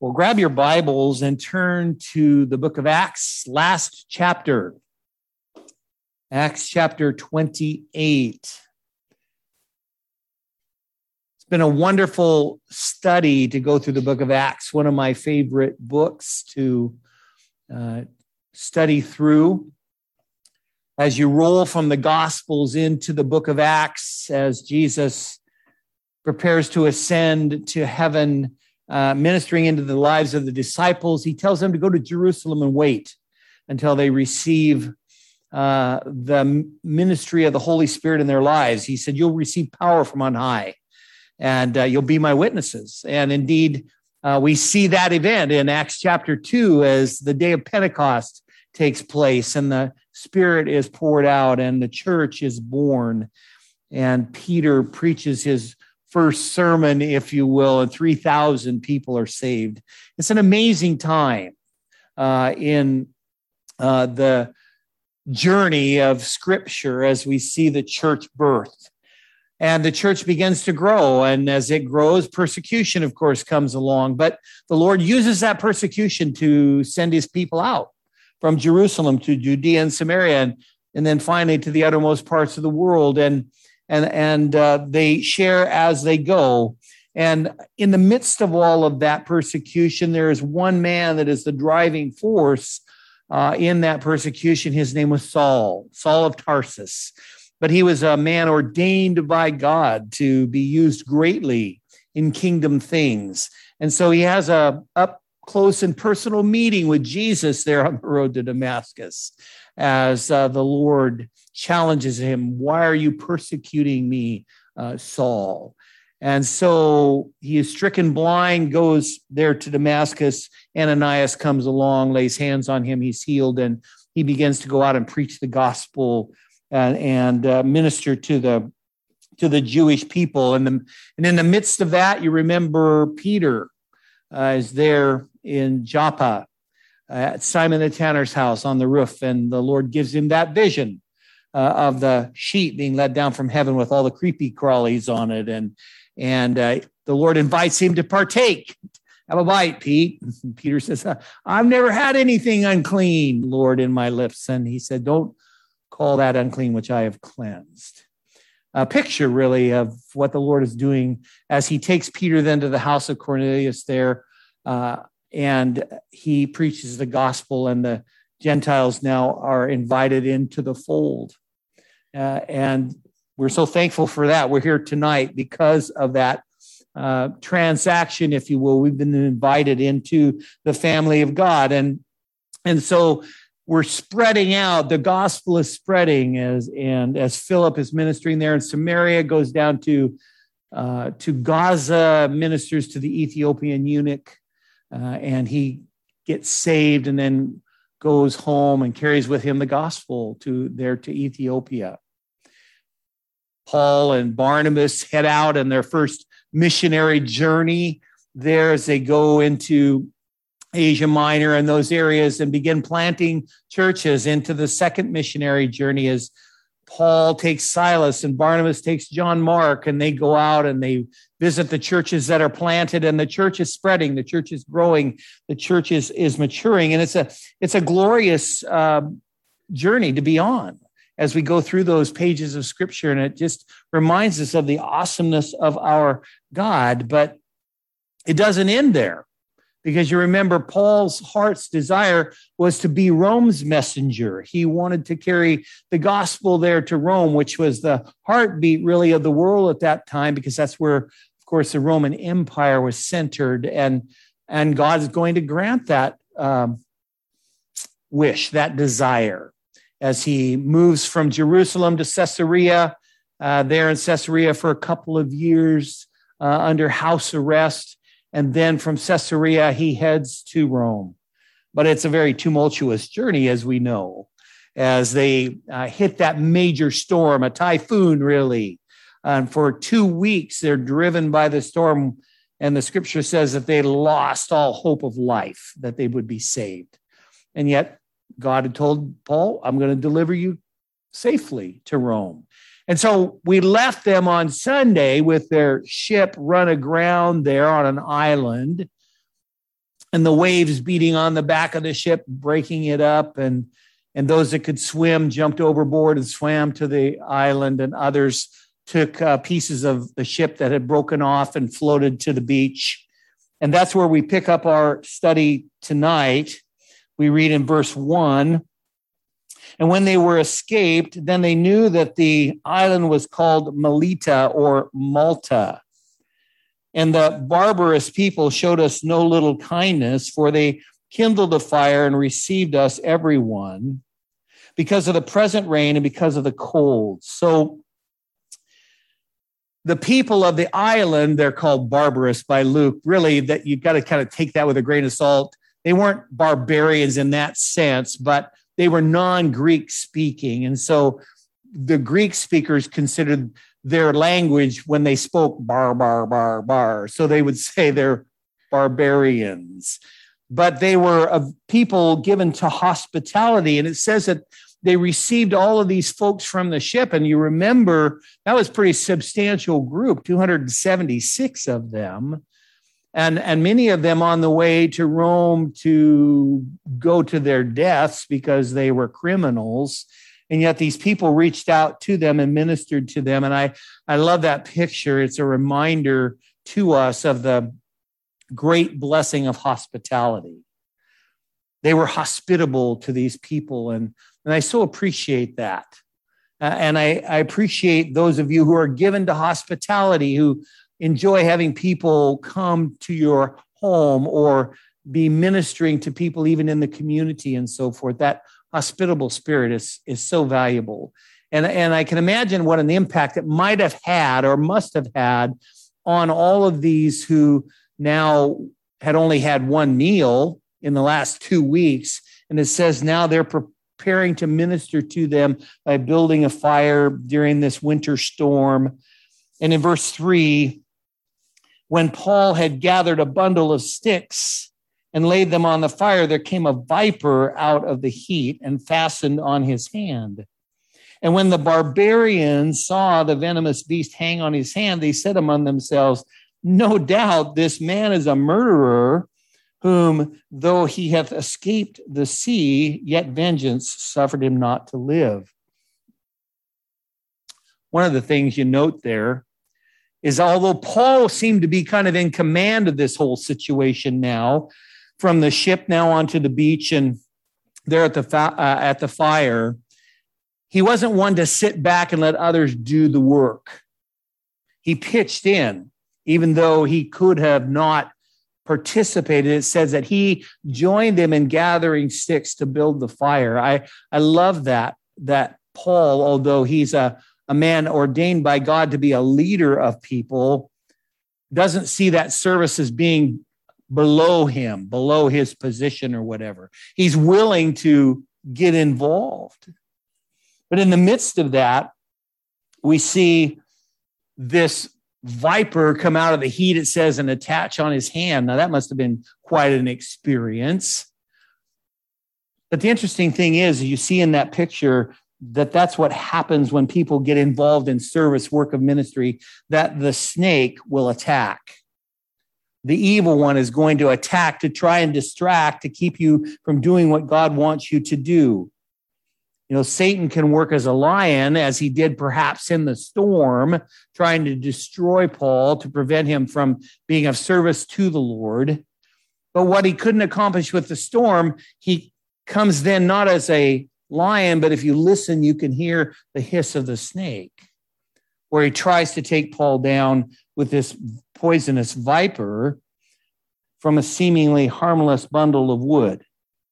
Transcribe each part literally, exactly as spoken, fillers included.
Well, grab your Bibles and turn to the book of Acts, last chapter. Acts chapter twenty-eight. It's been a wonderful study to go through the book of Acts, one of my favorite books to uh, study through. As you roll from the Gospels into the book of Acts, as Jesus prepares to ascend to heaven, Uh, ministering into the lives of the disciples, he tells them to go to Jerusalem and wait until they receive uh, the ministry of the Holy Spirit in their lives. He said, you'll receive power from on high, and uh, you'll be my witnesses. And indeed, uh, we see that event in Acts chapter two as the day of Pentecost takes place, and the Spirit is poured out, and the church is born. And Peter preaches his first sermon, if you will, and three thousand people are saved. It's an amazing time uh, in uh, the journey of Scripture as we see the church birthed. And the church begins to grow, and as it grows, persecution, of course, comes along. But the Lord uses that persecution to send his people out from Jerusalem to Judea and Samaria, and, and then finally to the uttermost parts of the world. And And, and uh, they share as they go. And in the midst of all of that persecution, there is one man that is the driving force uh, in that persecution. His name was Saul, Saul of Tarsus. But he was a man ordained by God to be used greatly in kingdom things. And so he has a up close and personal meeting with Jesus there on the road to Damascus as uh, the Lord challenges him. Why are you persecuting me, uh, Saul? And so he is stricken blind, goes there to Damascus. Ananias comes along, lays hands on him. He's healed, and he begins to go out and preach the gospel and, and uh, minister to the to the Jewish people. And, the, and in the midst of that, you remember Peter uh, is there in Joppa at Simon the tanner's house on the roof, and the Lord gives him that vision Uh, of the sheet being let down from heaven with all the creepy crawlies on it. And, and uh, the Lord invites him to partake. Have a bite, Pete. And Peter says, I've never had anything unclean, Lord, in my lips. And he said, don't call that unclean which I have cleansed. A picture, really, of what the Lord is doing as he takes Peter then to the house of Cornelius there. Uh, and he preaches the gospel, and the Gentiles now are invited into the fold. Uh, and we're so thankful for that. We're here tonight because of that uh, transaction, if you will. We've been invited into the family of God. And, and so we're spreading out. The gospel is spreading as, and as Philip is ministering there in Samaria, goes down to, uh, to Gaza, ministers to the Ethiopian eunuch, uh, and he gets saved and then goes home and carries with him the gospel to there to Ethiopia. Paul and Barnabas head out on their first missionary journey there as they go into Asia Minor and those areas and begin planting churches. Into the second missionary journey as Paul takes Silas and Barnabas takes John Mark, and they go out and they visit the churches that are planted, and the church is spreading, the church is growing, the church is, is maturing. And it's a, it's a glorious uh, journey to be on as we go through those pages of Scripture. And it just reminds us of the awesomeness of our God. But it doesn't end there, because you remember Paul's heart's desire was to be Rome's messenger. He wanted to carry the gospel there to Rome, which was the heartbeat really of the world at that time, because that's where, of course, the Roman Empire was centered. And, and God is going to grant that um, wish, that desire, as he moves from Jerusalem to Caesarea, uh, there in Caesarea for a couple of years uh, under house arrest. And then from Caesarea, he heads to Rome. But it's a very tumultuous journey, as we know, as they uh, hit that major storm, a typhoon, really. And for two weeks, they're driven by the storm. And the Scripture says that they lost all hope of life, that they would be saved. And yet God had told Paul, I'm going to deliver you safely to Rome. And so we left them on Sunday with their ship run aground there on an island. and the waves beating on the back of the ship, breaking it up. And, and those that could swim jumped overboard and swam to the island, and others took uh, pieces of the ship that had broken off and floated to the beach. And that's where we pick up our study tonight. We read in verse one, and when they were escaped, then they knew that the island was called Melita or Malta. And the barbarous people showed us no little kindness, for they kindled a fire and received us, everyone, because of the present rain and because of the cold. So the people of the island, they're called barbarous by Luke. Really, that you've got to kind of take that with a grain of salt. They weren't barbarians in that sense, but they were non-Greek speaking. And so the Greek speakers considered their language when they spoke bar, bar, bar, bar. So they would say they're barbarians. But they were a people given to hospitality. And it says that they received all of these folks from the ship. And you remember, that was a pretty substantial group, two hundred seventy-six of them. And, and many of them on the way to Rome to go to their deaths because they were criminals. And yet these people reached out to them and ministered to them. And I, I love that picture. It's a reminder to us of the great blessing of hospitality. They were hospitable to these people. And, and I so appreciate that. Uh, and I, I appreciate those of you who are given to hospitality, who enjoy having people come to your home or be ministering to people even in the community and so forth. That hospitable spirit is, is so valuable. And, and I can imagine what an impact it might have had or must have had on all of these who now had only had one meal in the last two weeks. And it says now they're preparing to minister to them by building a fire during this winter storm. And in verse three, when Paul had gathered a bundle of sticks and laid them on the fire, there came a viper out of the heat and fastened on his hand. And when the barbarians saw the venomous beast hang on his hand, they said among themselves, no doubt this man is a murderer, whom, though he hath escaped the sea, yet vengeance suffered him not to live. One of the things you note there is, although Paul seemed to be kind of in command of this whole situation now, from the ship now onto the beach and there at the uh, at the fire, he wasn't one to sit back and let others do the work. He pitched in, even though he could have not participated. It says that he joined them in gathering sticks to build the fire. I, I love that, that Paul, although he's a, a man ordained by God to be a leader of people, doesn't see that service as being below him, below his position or whatever. He's willing to get involved. But in the midst of that, we see this viper come out of the heat, it says, and attach on his hand. Now, that must have been quite an experience. But the interesting thing is, you see in that picture that that's what happens when people get involved in service, work of ministry, that the snake will attack. The evil one is going to attack to try and distract, to keep you from doing what God wants you to do. You know, Satan can work as a lion, as he did perhaps in the storm, trying to destroy Paul to prevent him from being of service to the Lord. But what he couldn't accomplish with the storm, he comes then not as a lion, but if you listen, you can hear the hiss of the snake, where he tries to take Paul down with this poisonous viper from a seemingly harmless bundle of wood.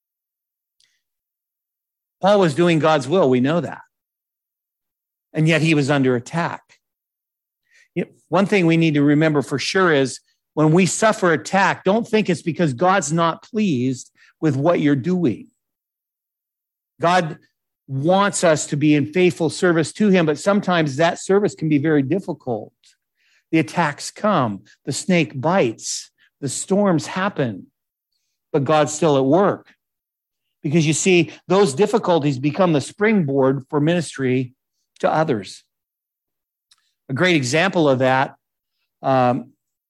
Paul was doing God's will. We know that. And yet he was under attack. You know, one thing we need to remember for sure is when we suffer attack, don't think it's because God's not pleased with what you're doing. God wants us to be in faithful service to him, but sometimes that service can be very difficult. The attacks come, the snake bites, the storms happen, but God's still at work. Because you see, those difficulties become the springboard for ministry to others. A great example of that um,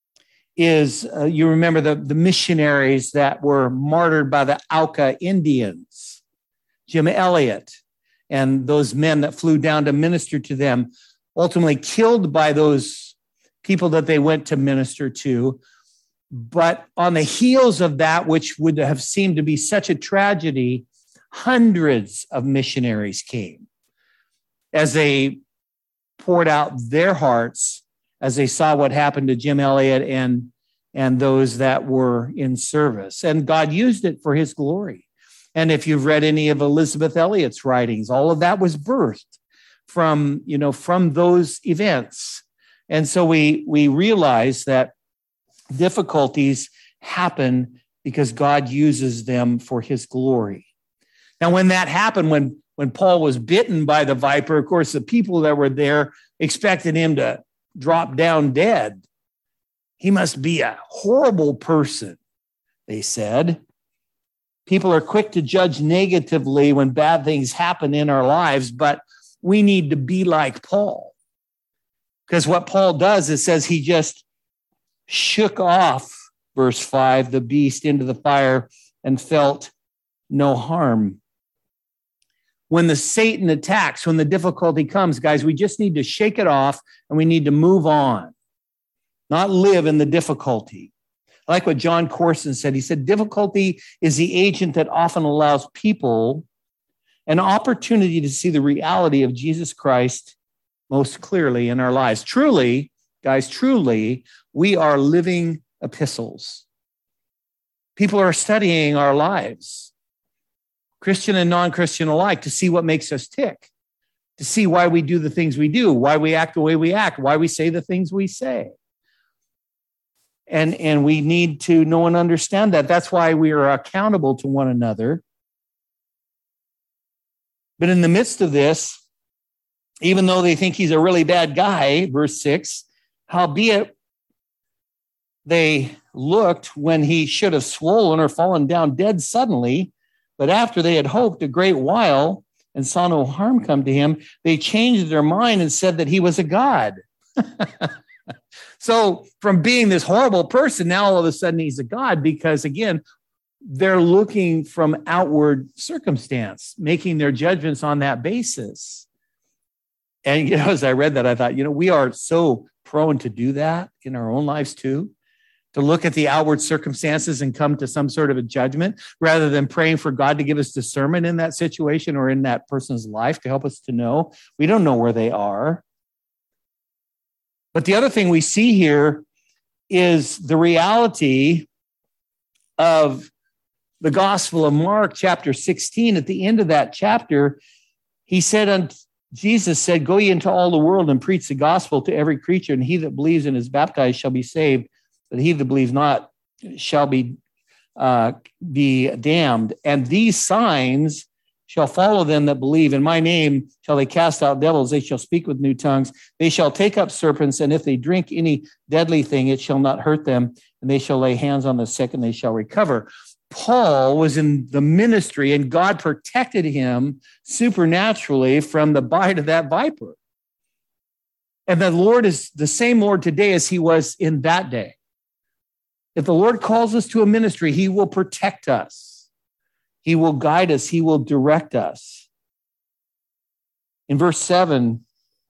is, uh, you remember the, the missionaries that were martyred by the Auca Indians, Jim Elliot, and those men that flew down to minister to them, ultimately killed by those people that they went to minister to. But on the heels of that, which would have seemed to be such a tragedy, hundreds of missionaries came as they poured out their hearts as they saw what happened to Jim Elliot and, and those that were in service. And God used it for his glory. And if you've read any of Elizabeth Elliot's writings, all of that was birthed from, you know, from those events. And so we, we realize that difficulties happen because God uses them for his glory. Now, when that happened, when, when Paul was bitten by the viper, of course, the people that were there expected him to drop down dead. He must be a horrible person, they said. People are quick to judge negatively when bad things happen in our lives, but we need to be like Paul. Because what Paul does is says he just shook off, verse five, the beast into the fire and felt no harm. When the Satan attacks, when the difficulty comes, guys, we just need to shake it off and we need to move on, not live in the difficulty. I like what John Corson said. He said, difficulty is the agent that often allows people an opportunity to see the reality of Jesus Christ most clearly in our lives. Truly, guys, truly, we are living epistles. People are studying our lives, Christian and non-Christian alike, to see what makes us tick, to see why we do the things we do, why we act the way we act, why we say the things we say. And, and we need to know and understand that. That's why we are accountable to one another. But in the midst of this, even though they think he's a really bad guy, verse six, howbeit they looked when he should have swollen or fallen down dead suddenly, but after they had hoped a great while and saw no harm come to him, they changed their mind and said that he was a god. So from being this horrible person, now all of a sudden he's a god, because again, they're looking from outward circumstance, making their judgments on that basis. And, you know, as I read that, I thought, you know, we are so prone to do that in our own lives too, to look at the outward circumstances and come to some sort of a judgment rather than praying for God to give us discernment in that situation or in that person's life to help us to know. We don't know where they are. But the other thing we see here is the reality of the Gospel of Mark, chapter sixteen. At the end of that chapter, he said, Jesus said, go ye into all the world and preach the gospel to every creature, and he that believes and is baptized shall be saved, but he that believes not shall be, uh, be damned. And these signs shall follow them that believe. In my name shall they cast out devils. They shall speak with new tongues. They shall take up serpents. And if they drink any deadly thing, it shall not hurt them. And they shall lay hands on the sick and they shall recover. Paul was in the ministry and God protected him supernaturally from the bite of that viper. And the Lord is the same Lord today as he was in that day. If the Lord calls us to a ministry, he will protect us. He will guide us. He will direct us. In verse seven,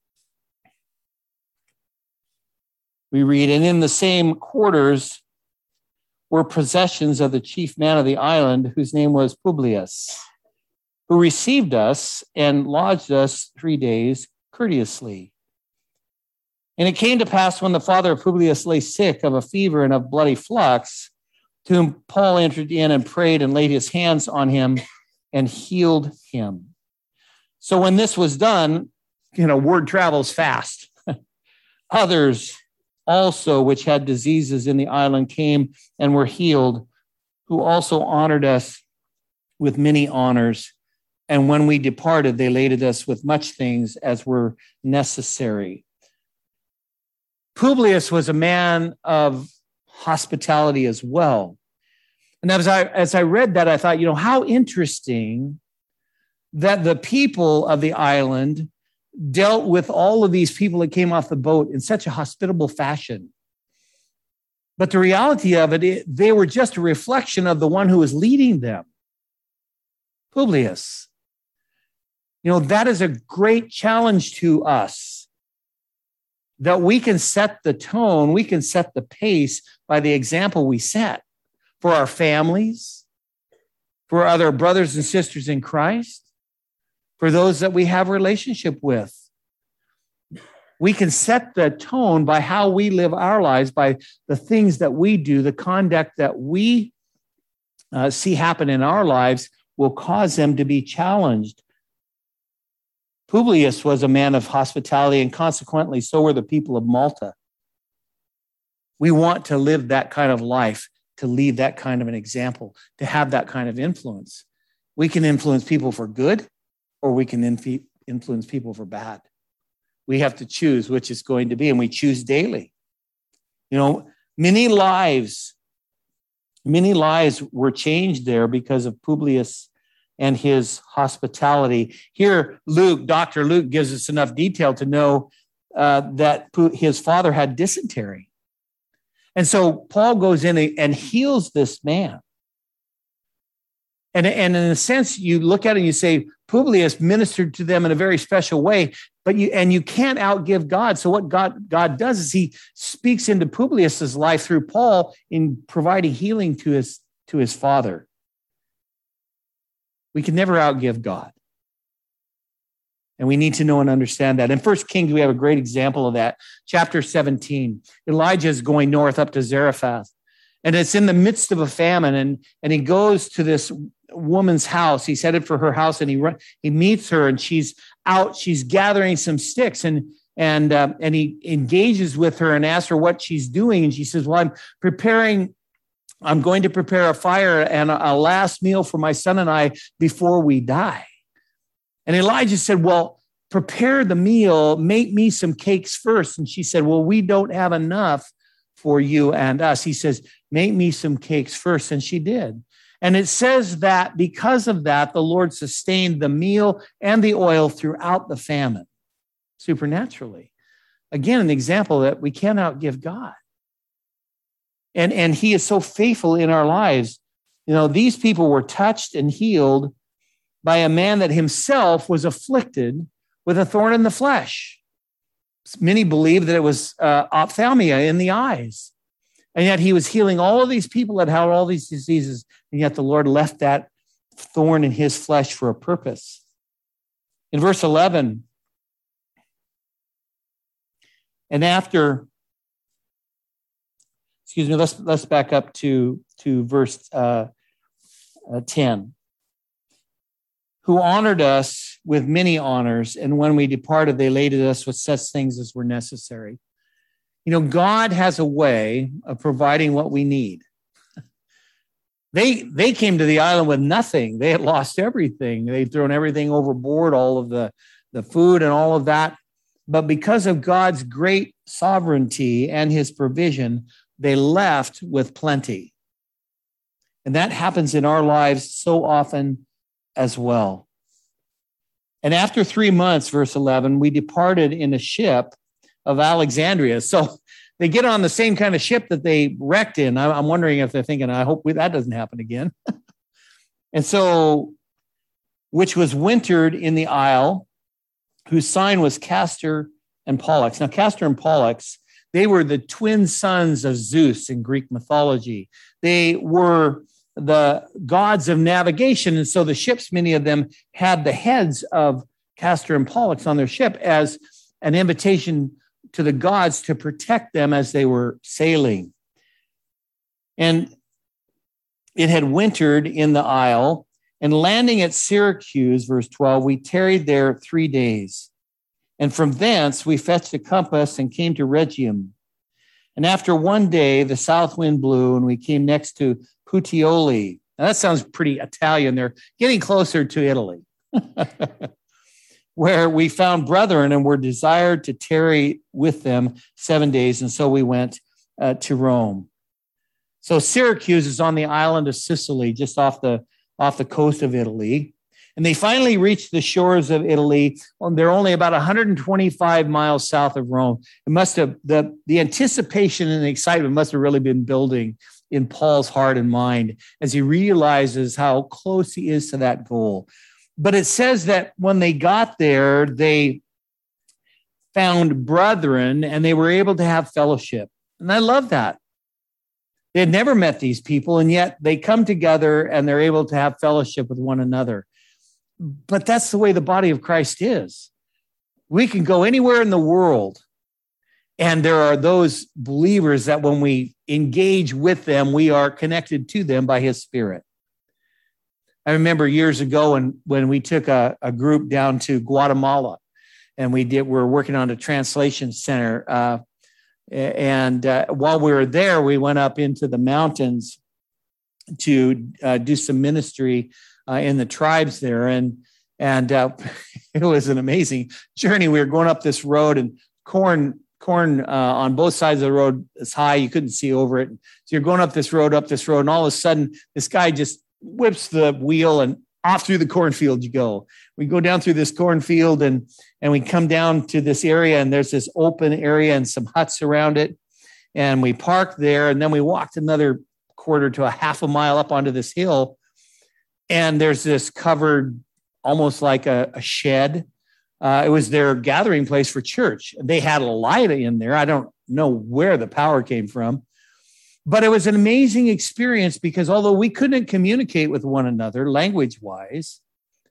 we read, and in the same quarters were possessions of the chief man of the island, whose name was Publius, who received us and lodged us three days courteously. And it came to pass when the father of Publius lay sick of a fever and of bloody flux, to whom Paul entered in and prayed and laid his hands on him and healed him. So when this was done, you know, word travels fast. Others also, which had diseases in the island, came and were healed, who also honored us with many honors. And when we departed, they laded us with much things as were necessary. Publius was a man of hospitality as well. And as I, as I read that, I thought, you know, how interesting that the people of the island dealt with all of these people that came off the boat in such a hospitable fashion. But the reality of it, it, they were just a reflection of the one who was leading them, Publius. You know, that is a great challenge to us, that we can set the tone, we can set the pace by the example we set for our families, for other brothers and sisters in Christ, for those that we have a relationship with. We can set the tone by how we live our lives, by the things that we do, the conduct that we uh, see happen in our lives will cause them to be challenged. Publius was a man of hospitality, and consequently, so were the people of Malta. We want to live that kind of life, to lead that kind of an example, to have that kind of influence. We can influence people for good, or we can inf- influence people for bad. We have to choose which it's going to be, and we choose daily. You know, many lives, many lives were changed there because of Publius and his hospitality. Here, Luke, Doctor Luke gives us enough detail to know uh, that his father had dysentery. And so Paul goes in and heals this man. And, and in a sense, you look at it and you say, Publius ministered to them in a very special way, but you and you can't outgive God. So what God, God does is he speaks into Publius's life through Paul in providing healing to his, to his father. We can never outgive God. And we need to know and understand that. In First Kings, we have a great example of that. Chapter seventeen, Elijah is going north up to Zarephath. And it's in the midst of a famine. And, and he goes to this woman's house. He's headed for her house, and he he meets her, and she's out. She's gathering some sticks, and and uh, and he engages with her and asks her what she's doing. And she says, "Well, I'm preparing. I'm going to prepare a fire and a, a last meal for my son and I before we die." And Elijah said, "Well, prepare the meal. Make me some cakes first." And she said, "Well, we don't have enough for you and us." He says, "Make me some cakes first." And she did. And it says that because of that, the Lord sustained the meal and the oil throughout the famine, supernaturally. Again, an example that we can't outgive God. And, and he is so faithful in our lives. You know, these people were touched and healed by a man that himself was afflicted with a thorn in the flesh. Many believe that it was uh, ophthalmia in the eyes. And yet he was healing all of these people that had all these diseases. And yet the Lord left that thorn in his flesh for a purpose. In verse eleven, and after, excuse me, let's let's back up to, to verse uh, uh, ten. Who honored us with many honors, and when we departed, they laded us with such things as were necessary. You know, God has a way of providing what we need. They they came to the island with nothing. They had lost everything. They'd thrown everything overboard, all of the, the food and all of that. But because of God's great sovereignty and his provision, they left with plenty. And that happens in our lives so often as well. And after three months, verse eleven, we departed in a ship of Alexandria. So they get on the same kind of ship that they wrecked in. I'm wondering if they're thinking, I hope that doesn't happen again. And so, which was wintered in the isle, whose sign was Castor and Pollux. Now, Castor and Pollux, they were the twin sons of Zeus in Greek mythology. They were the gods of navigation. And so the ships, many of them had the heads of Castor and Pollux on their ship as an invitation to the gods to protect them as they were sailing. And it had wintered in the isle, and landing at Syracuse, verse twelve, we tarried there three days. And from thence we fetched a compass and came to Rhegium. And after one day, the south wind blew, and we came next to Puteoli. Now that sounds pretty Italian. They're getting closer to Italy. Where we found brethren and were desired to tarry with them seven days. And so we went uh, to Rome. So Syracuse is on the island of Sicily, just off the, off the coast of Italy. And they finally reached the shores of Italy. Well, they're only about one hundred twenty-five miles south of Rome. It must have, the, the anticipation and the excitement must have really been building in Paul's heart and mind as he realizes how close he is to that goal. But it says that when they got there, they found brethren and they were able to have fellowship. And I love that. They had never met these people, and yet they come together and they're able to have fellowship with one another. But that's the way the body of Christ is. We can go anywhere in the world, and there are those believers that when we engage with them, we are connected to them by his Spirit. I remember years ago when, when we took a, a group down to Guatemala, and we did, we were working on a translation center. Uh, and uh, while we were there, we went up into the mountains to uh, do some ministry uh, in the tribes there. And, and uh, it was an amazing journey. We were going up this road, and corn, corn uh, on both sides of the road is high. You couldn't see over it. So you're going up this road, up this road, and all of a sudden, this guy just whips the wheel and off through the cornfield you go. We go down through this cornfield and, and we come down to this area, and there's this open area and some huts around it. And we parked there, and then we walked another quarter to a half a mile up onto this hill. And there's this covered, almost like a, a shed. Uh, it was their gathering place for church. They had a light in there. I don't know where the power came from. But it was an amazing experience because although we couldn't communicate with one another language-wise,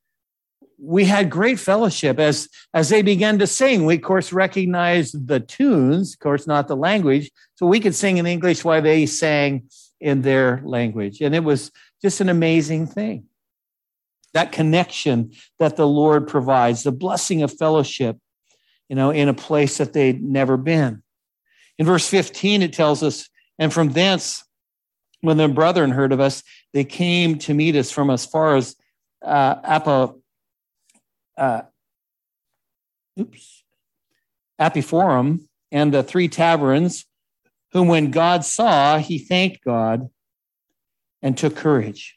we had great fellowship. As, as they began to sing, we, of course, recognized the tunes, of course, not the language. So we could sing in English while they sang in their language. And it was just an amazing thing. That connection that the Lord provides, the blessing of fellowship, you know, in a place that they'd never been. In verse fifteen, it tells us, and from thence, when the brethren heard of us, they came to meet us from as far as uh, Apo, uh, oops, Apiphorum and the three taverns, whom when God saw, he thanked God and took courage.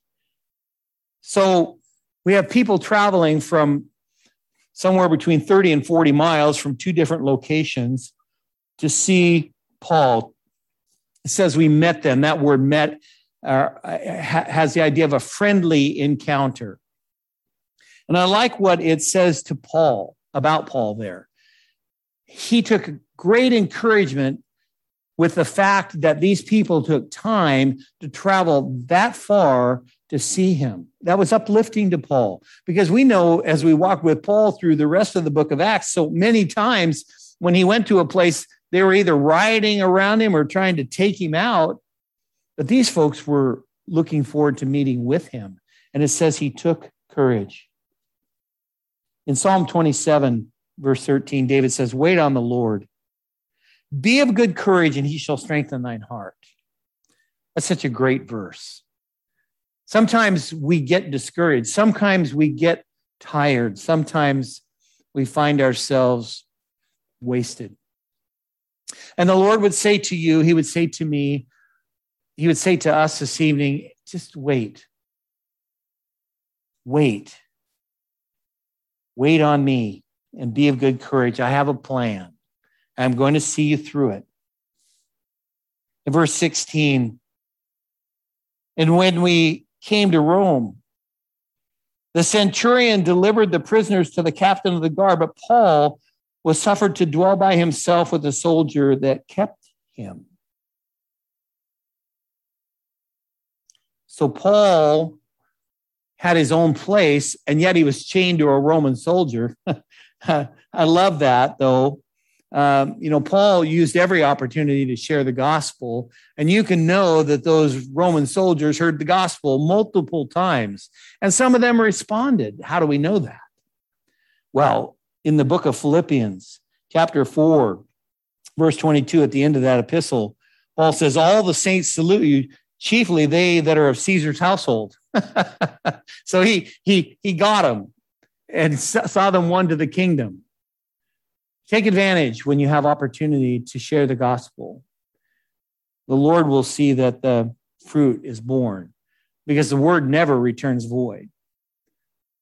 So we have people traveling from somewhere between thirty and forty miles from two different locations to see Paul. It says we met them. That word met uh, has the idea of a friendly encounter. And I like what it says to Paul, about Paul there. He took great encouragement with the fact that these people took time to travel that far to see him. That was uplifting to Paul, because we know as we walk with Paul through the rest of the book of Acts, so many times when he went to a place, they were either rioting around him or trying to take him out. But these folks were looking forward to meeting with him. And it says he took courage. In Psalm twenty-seven, verse thirteen, David says, wait on the Lord. Be of good courage, and he shall strengthen thine heart. That's such a great verse. Sometimes we get discouraged. Sometimes we get tired. Sometimes we find ourselves wasted. And the Lord would say to you, he would say to me, he would say to us this evening, just wait. Wait. Wait on me and be of good courage. I have a plan. I'm going to see you through it. In verse sixteen, and when we came to Rome, the centurion delivered the prisoners to the captain of the guard, but Paul was suffered to dwell by himself with a soldier that kept him. So Paul had his own place, and yet he was chained to a Roman soldier. I love that, though. Um, you know, Paul used every opportunity to share the gospel, and you can know that those Roman soldiers heard the gospel multiple times, and some of them responded. How do we know that? Well, in the book of Philippians, chapter four, verse twenty-two, at the end of that epistle, Paul says, all the saints salute you, chiefly they that are of Caesar's household. So he, he, he got them and saw them won to the kingdom. Take advantage when you have opportunity to share the gospel. The Lord will see that the fruit is born, because the word never returns void.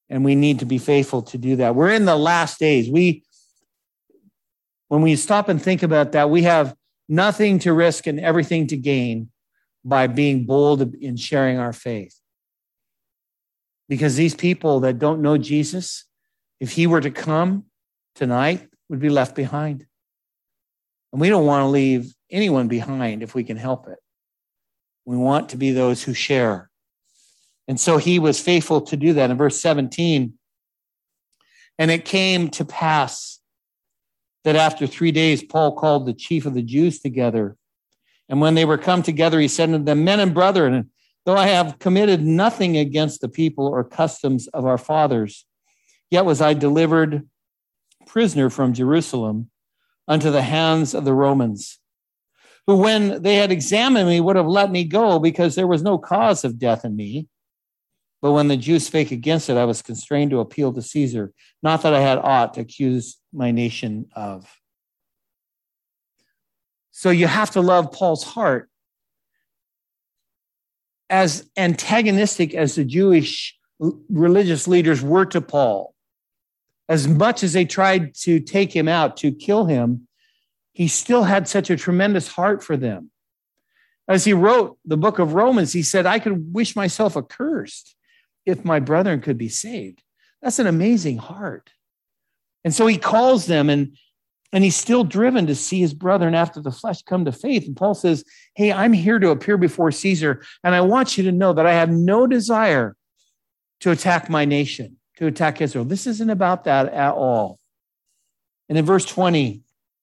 And we need to be faithful to do that. We're in the last days. We, when we stop and think about that, we have nothing to risk and everything to gain by being bold in sharing our faith. Because these people that don't know Jesus, if he were to come tonight, would be left behind. And we don't want to leave anyone behind if we can help it. We want to be those who share. And so he was faithful to do that. In verse seventeen, and it came to pass that after three days, Paul called the chief of the Jews together. And when they were come together, he said to them, men and brethren, though I have committed nothing against the people or customs of our fathers, yet was I delivered prisoner from Jerusalem unto the hands of the Romans, who when they had examined me would have let me go, because there was no cause of death in me. But when the Jews spake against it, I was constrained to appeal to Caesar, not that I had aught to accuse my nation of. So you have to love Paul's heart. As antagonistic as the Jewish religious leaders were to Paul, as much as they tried to take him out, to kill him, he still had such a tremendous heart for them. As he wrote the book of Romans, he said, I could wish myself accursed if my brethren could be saved. That's an amazing heart. And so he calls them, and, and he's still driven to see his brethren after the flesh come to faith. And Paul says, hey, I'm here to appear before Caesar, and I want you to know that I have no desire to attack my nation, to attack Israel. This isn't about that at all. And in verse twenty,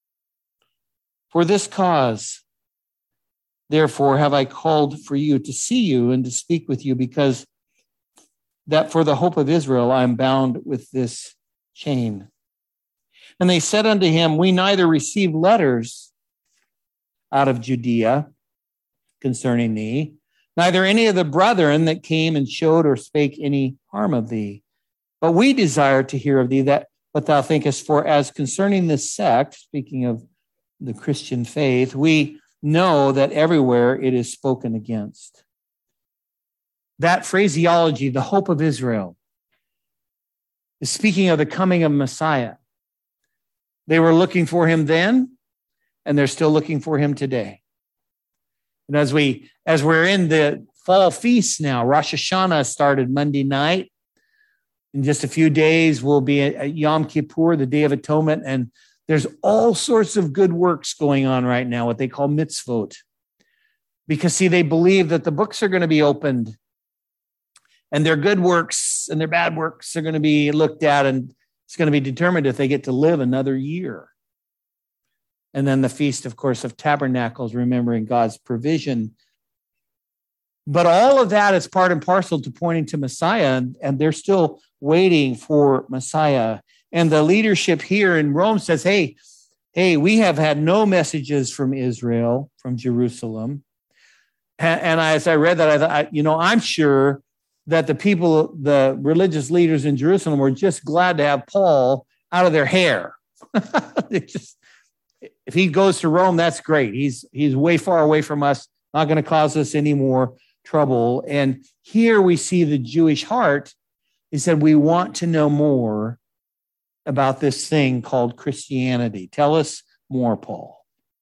for this cause, therefore, have I called for you to see you and to speak with you, because that for the hope of Israel I am bound with this chain. And they said unto him, we neither received letters out of Judea concerning thee, neither any of the brethren that came and showed or spake any harm of thee. But we desire to hear of thee that what thou thinkest, for as concerning this sect, speaking of the Christian faith, we know that everywhere it is spoken against. That phraseology, the hope of Israel, is speaking of the coming of Messiah. They were looking for him then, and they're still looking for him today. And as we, as we're in the fall feasts now, Rosh Hashanah started Monday night. In just a few days, we'll be at Yom Kippur, the Day of Atonement, and there's all sorts of good works going on right now, what they call mitzvot. Because, see, they believe that the books are going to be opened, and their good works and their bad works are going to be looked at, and it's going to be determined if they get to live another year. And then the Feast, of course, of Tabernacles, remembering God's provision. But all of that is part and parcel to pointing to Messiah, and, and they're still waiting for Messiah. And the leadership here in Rome says, hey, hey, we have had no messages from Israel, from Jerusalem. And, and I, as I read that, I thought, I, you know, I'm sure that the people, the religious leaders in Jerusalem were just glad to have Paul out of their hair. They just, if he goes to Rome, that's great. He's, he's way far away from us, not going to cause us any more trouble. And here we see the Jewish heart. He said, we want to know more about this thing called Christianity. Tell us more, Paul.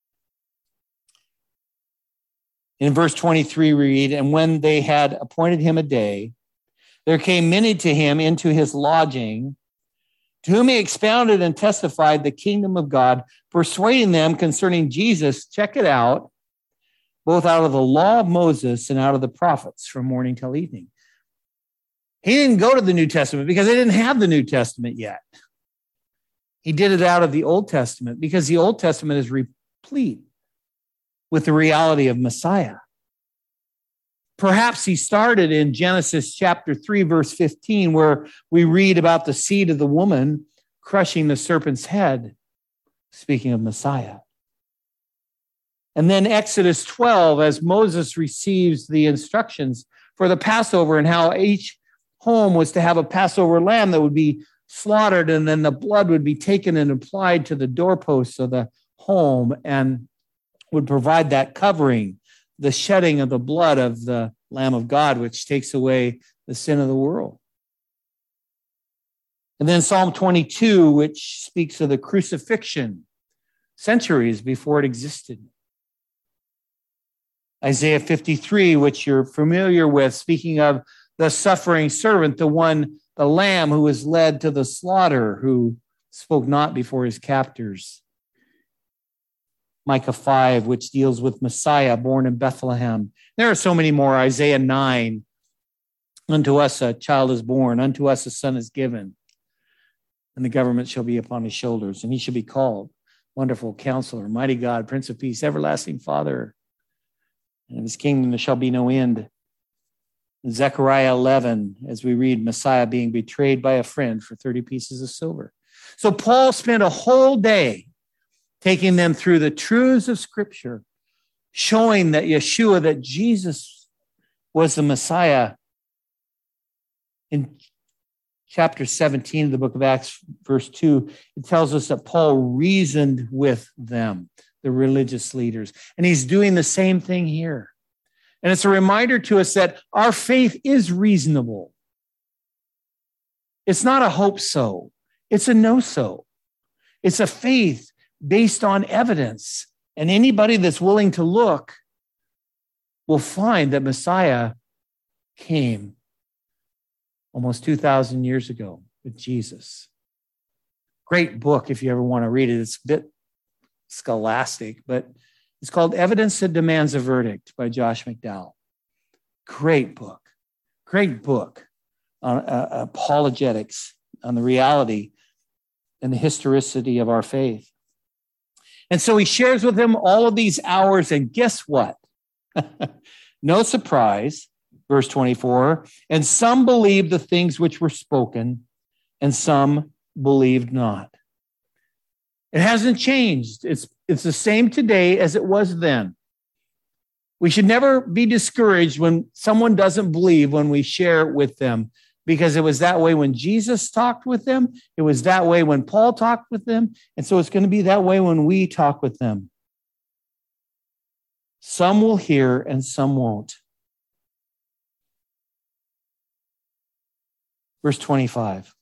In verse twenty-three, we read, and when they had appointed him a day, there came many to him into his lodging, to whom he expounded and testified the kingdom of God, persuading them concerning Jesus, check it out, both out of the law of Moses and out of the prophets from morning till evening. He didn't go to the New Testament because they didn't have the New Testament yet. He did it out of the Old Testament because the Old Testament is replete with the reality of Messiah. Perhaps he started in Genesis chapter three, verse fifteen, where we read about the seed of the woman crushing the serpent's head, speaking of Messiah. And then Exodus twelve, as Moses receives the instructions for the Passover and how each home was to have a Passover lamb that would be slaughtered, and then the blood would be taken and applied to the doorposts of the home and would provide that covering, the shedding of the blood of the Lamb of God, which takes away the sin of the world. And then Psalm twenty-two, which speaks of the crucifixion centuries before it existed. Isaiah fifty-three, which you're familiar with, speaking of the suffering servant, the one, the lamb who was led to the slaughter, who spoke not before his captors. Micah five, which deals with Messiah born in Bethlehem. There are so many more. Isaiah nine, unto us a child is born, unto us a son is given, and the government shall be upon his shoulders, and he shall be called Wonderful Counselor, Mighty God, Prince of Peace, Everlasting Father, and of his kingdom there shall be no end. In Zechariah eleven, as we read, Messiah being betrayed by a friend for thirty pieces of silver. So Paul spent a whole day taking them through the truths of Scripture, showing that Yeshua, that Jesus was the Messiah. In chapter seventeen of the book of Acts, verse two, it tells us that Paul reasoned with them, the religious leaders. And he's doing the same thing here. And it's a reminder to us that our faith is reasonable. It's not a hope so. It's a no so. It's a faith based on evidence. And anybody that's willing to look will find that Messiah came almost two thousand years ago with Jesus. Great book if you ever want to read it. It's a bit scholastic, but it's called Evidence That Demands a Verdict by Josh McDowell. Great book. Great book on uh, apologetics, on the reality and the historicity of our faith. And so he shares with them all of these hours, and guess what? No surprise, verse twenty-four, and some believed the things which were spoken, and some believed not. It hasn't changed. It's, it's the same today as it was then. We should never be discouraged when someone doesn't believe when we share it with them, because it was that way when Jesus talked with them. It was that way when Paul talked with them. And so it's going to be that way when we talk with them. Some will hear and some won't. Verse twenty-five.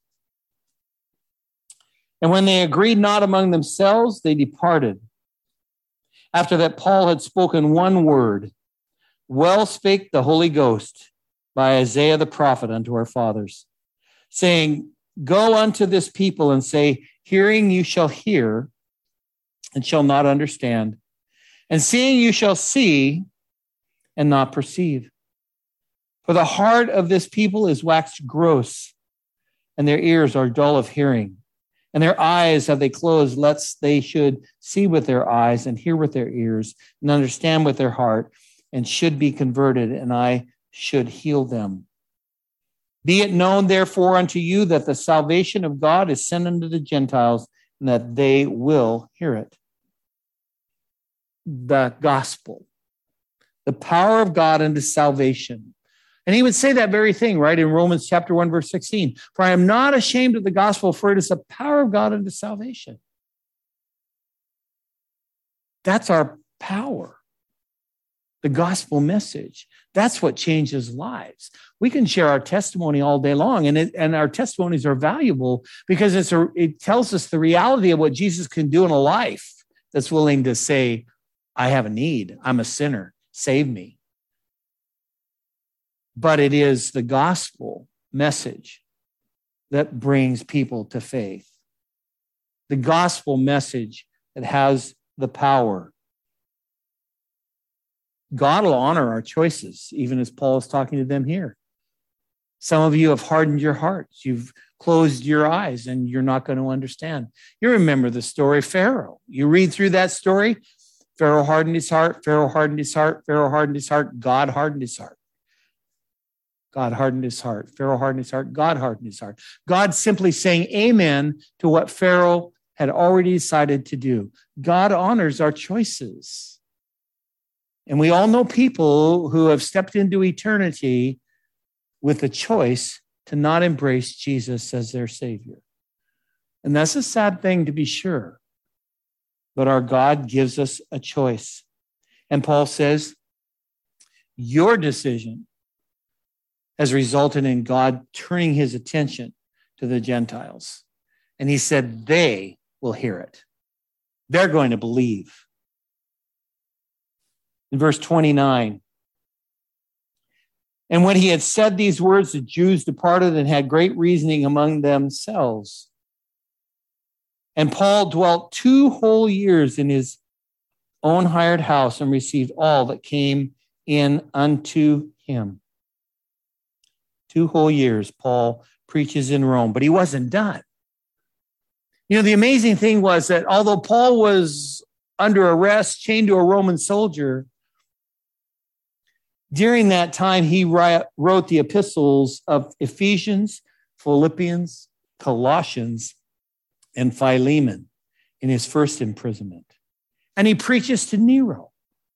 And when they agreed not among themselves, they departed. After that, Paul had spoken one word. Well spake the Holy Ghost by Isaiah the prophet unto our fathers, saying, Go unto this people and say, Hearing you shall hear and shall not understand, and seeing you shall see and not perceive. For the heart of this people is waxed gross, and their ears are dull of hearing. And their eyes have they closed, lest they should see with their eyes and hear with their ears and understand with their heart and should be converted, and I should heal them. Be it known, therefore, unto you that the salvation of God is sent unto the Gentiles, and that they will hear it. The gospel, the power of God unto salvation. And he would say that very thing, right, in Romans chapter one, verse sixteen. For I am not ashamed of the gospel, for it is the power of God unto salvation. That's our power. The gospel message. That's what changes lives. We can share our testimony all day long, and it, and our testimonies are valuable because it's a, it tells us the reality of what Jesus can do in a life that's willing to say, I have a need. I'm a sinner. Save me. But it is the gospel message that brings people to faith. The gospel message that has the power. God will honor our choices, even as Paul is talking to them here. Some of you have hardened your hearts. You've closed your eyes and you're not going to understand. You remember the story of Pharaoh. You read through that story. Pharaoh hardened his heart. Pharaoh hardened his heart. Pharaoh hardened his heart. God hardened his heart. God hardened his heart. Pharaoh hardened his heart. God hardened his heart. God simply saying amen to what Pharaoh had already decided to do. God honors our choices. And we all know people who have stepped into eternity with a choice to not embrace Jesus as their Savior. And that's a sad thing, to be sure. But our God gives us a choice. And Paul says, your decision has resulted in God turning his attention to the Gentiles. And he said, they will hear it. They're going to believe. In verse twenty-nine, and when he had said these words, the Jews departed and had great reasoning among themselves. And Paul dwelt two whole years in his own hired house and received all that came in unto him. Two whole years, Paul preaches in Rome, but he wasn't done. You know, the amazing thing was that although Paul was under arrest, chained to a Roman soldier, during that time, he wrote the epistles of Ephesians, Philippians, Colossians, and Philemon in his first imprisonment. And he preaches to Nero.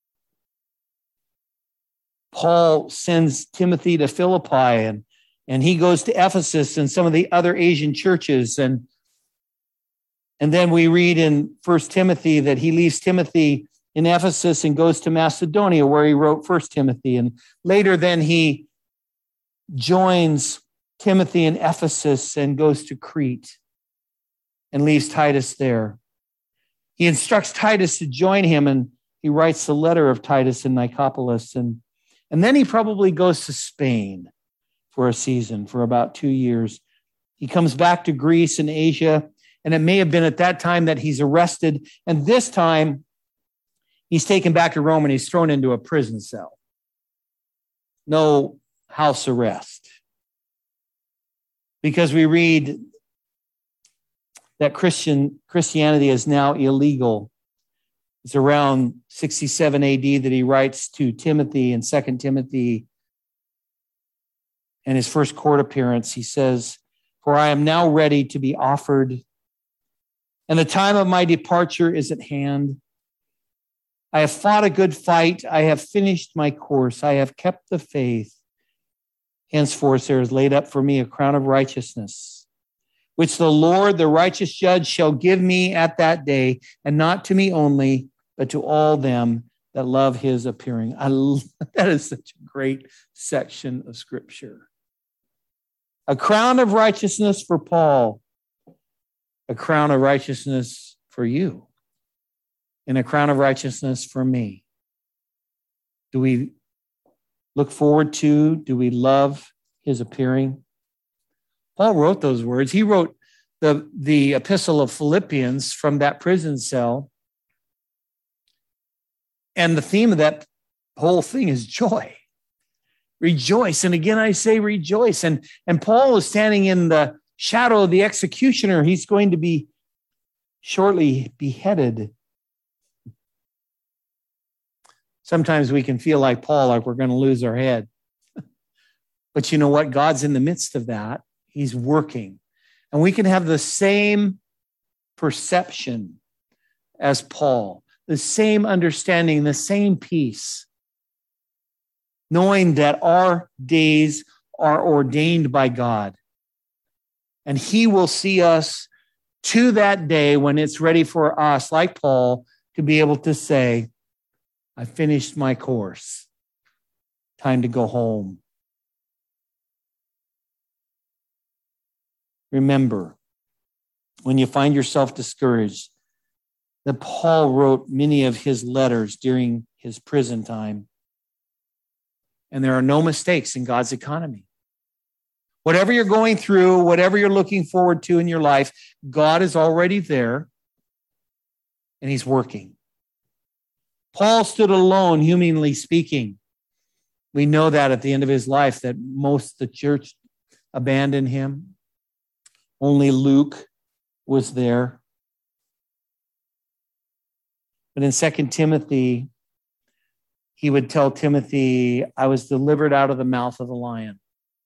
Paul sends Timothy to Philippi, and, and he goes to Ephesus and some of the other Asian churches. And, and then we read in First Timothy that he leaves Timothy in Ephesus and goes to Macedonia, where he wrote First Timothy. And later then he joins Timothy in Ephesus and goes to Crete and leaves Titus there. He instructs Titus to join him, and he writes the letter of Titus in Nicopolis. And, and then he probably goes to Spain for a season, for about two years. He comes back to Greece and Asia, and it may have been at that time that he's arrested. And this time, he's taken back to Rome and he's thrown into a prison cell. No house arrest. Because we read that Christian Christianity is now illegal. It's around sixty-seven A D that he writes to Timothy in Second Timothy. And his first court appearance, he says, "For I am now ready to be offered, and the time of my departure is at hand. I have fought a good fight. I have finished my course. I have kept the faith. Henceforth there is laid up for me a crown of righteousness, which the Lord, the righteous judge, shall give me at that day, and not to me only, but to all them that love his appearing." I love, that is such a great section of Scripture. A crown of righteousness for Paul, a crown of righteousness for you, and a crown of righteousness for me. Do we look forward to, do we love his appearing? Paul wrote those words. He wrote the, the epistle of Philippians from that prison cell. And the theme of that whole thing is joy. Rejoice. And again, I say rejoice. And, and Paul is standing in the shadow of the executioner. He's going to be shortly beheaded. Sometimes we can feel like Paul, like we're going to lose our head. But you know what? God's in the midst of that. He's working. And we can have the same perception as Paul, the same understanding, the same peace, knowing that our days are ordained by God. And he will see us to that day when it's ready for us, like Paul, to be able to say, I finished my course. Time to go home. Remember, when you find yourself discouraged, that Paul wrote many of his letters during his prison time. And there are no mistakes in God's economy. Whatever you're going through, whatever you're looking forward to in your life, God is already there and he's working. Paul stood alone, humanly speaking. We know that at the end of his life, that most of the church abandoned him. Only Luke was there. But in Second Timothy, he would tell Timothy, I was delivered out of the mouth of the lion.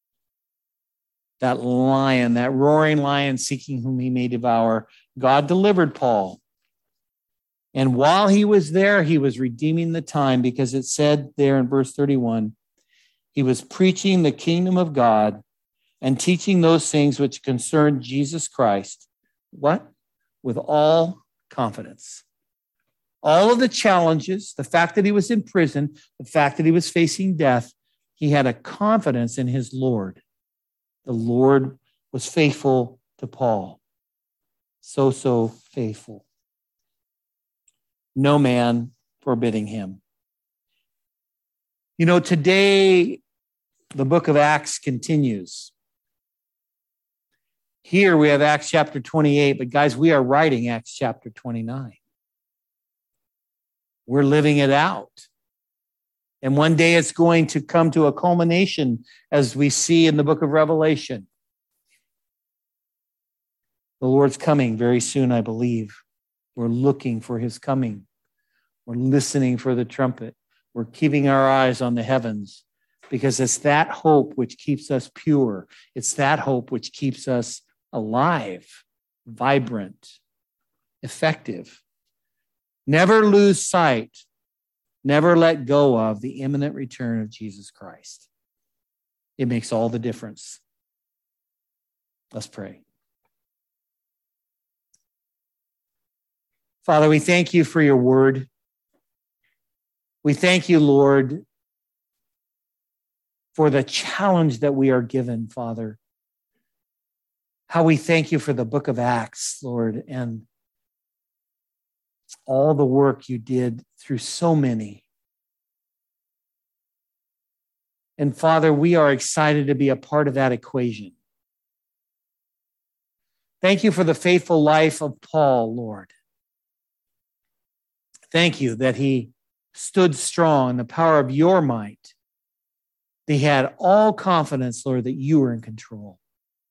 That lion, that roaring lion seeking whom he may devour. God delivered Paul. And while he was there, he was redeeming the time, because it said there in verse thirty-one, he was preaching the kingdom of God and teaching those things which concern Jesus Christ. What? With all confidence. All of the challenges, the fact that he was in prison, the fact that he was facing death, he had a confidence in his Lord. The Lord was faithful to Paul. So, so faithful. No man forbidding him. You know, today, the book of Acts continues. Here we have Acts chapter twenty-eight, but guys, we are writing Acts chapter twenty-nine. We're living it out. And one day it's going to come to a culmination as we see in the book of Revelation. The Lord's coming very soon, I believe. We're looking for his coming. We're listening for the trumpet. We're keeping our eyes on the heavens because it's that hope which keeps us pure. It's that hope which keeps us alive, vibrant, effective. Never lose sight, never let go of the imminent return of Jesus Christ. It makes all the difference. Let's pray. Father, we thank you for your word. We thank you, Lord, for the challenge that we are given, Father. How we thank you for the book of Acts, Lord, and all the work you did through so many. And Father, we are excited to be a part of that equation. Thank you for the faithful life of Paul, Lord. Thank you that he stood strong in the power of your might. They had all confidence, Lord, that you were in control.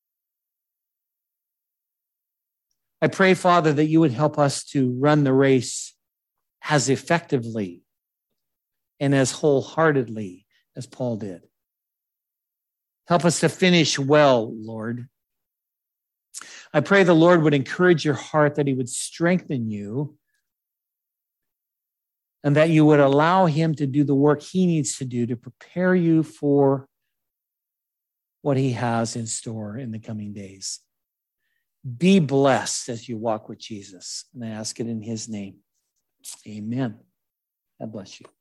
I pray, Father, that you would help us to run the race as effectively and as wholeheartedly as Paul did. Help us to finish well, Lord. I pray the Lord would encourage your heart, that he would strengthen you, and that you would allow him to do the work he needs to do to prepare you for what he has in store in the coming days. Be blessed as you walk with Jesus. And I ask it in his name. Amen. God bless you.